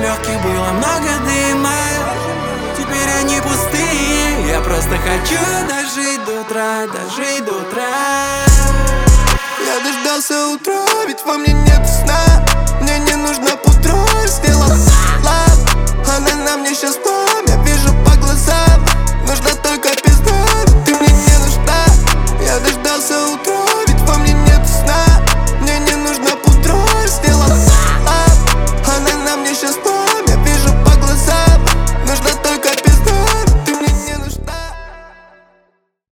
легких было много дыма, теперь они пустые. Я просто хочу дожить до утра, дожить до утра. Я дождался утра, ведь во мне нет сна. Мне не нужно путро, сделал лав. Она на мне сейчас